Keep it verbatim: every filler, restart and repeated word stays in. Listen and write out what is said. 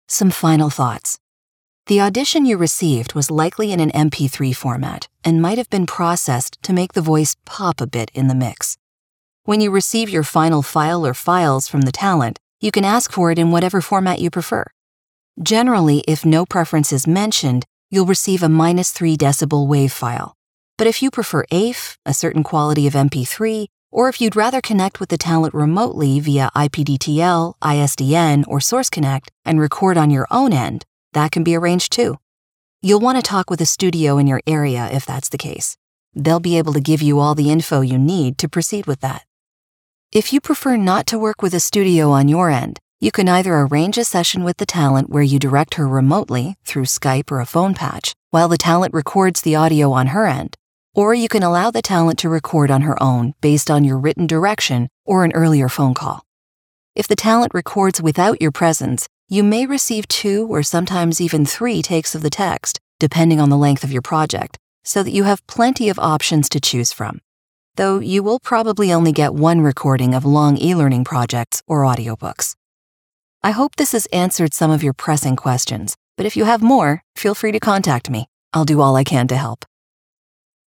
Some final thoughts. The audition you received was likely in an M P three format and might have been processed to make the voice pop a bit in the mix. When you receive your final file or files from the talent, you can ask for it in whatever format you prefer. Generally, if no preference is mentioned, you'll receive a minus three decibel WAV file. But if you prefer A F, a certain quality of M P three, or if you'd rather connect with the talent remotely via I P D T L, I S D N, or Source Connect and record on your own end, that can be arranged too. You'll want to talk with a studio in your area if that's the case. They'll be able to give you all the info you need to proceed with that. If you prefer not to work with a studio on your end, you can either arrange a session with the talent where you direct her remotely through Skype or a phone patch, while the talent records the audio on her end, or you can allow the talent to record on her own based on your written direction or an earlier phone call. If the talent records without your presence, you may receive two or sometimes even three takes of the text, depending on the length of your project, so that you have plenty of options to choose from. Though you will probably only get one recording of long e-learning projects or audiobooks. I hope this has answered some of your pressing questions, but if you have more, feel free to contact me. I'll do all I can to help.